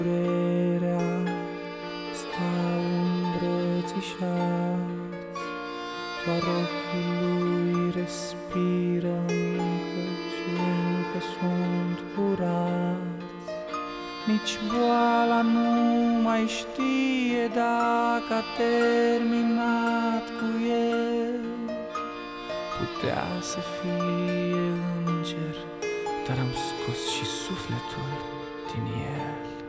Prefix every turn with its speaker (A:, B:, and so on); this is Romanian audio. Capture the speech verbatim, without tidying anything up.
A: durerea stau îmbrățișați, doar ochii lui respiră încă și încă sunt curați. Nici boala nu mai știe dacă a terminat cu el. Putea să fie înger, dar am scos și sufletul din el.